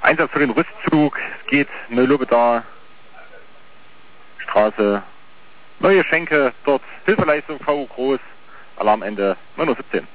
Einsatz für den Rüstzug. Es geht Möllobeda Straße, Neue Schenke, dort Hilfeleistung VU Groß, Alarmende 9:17 Uhr.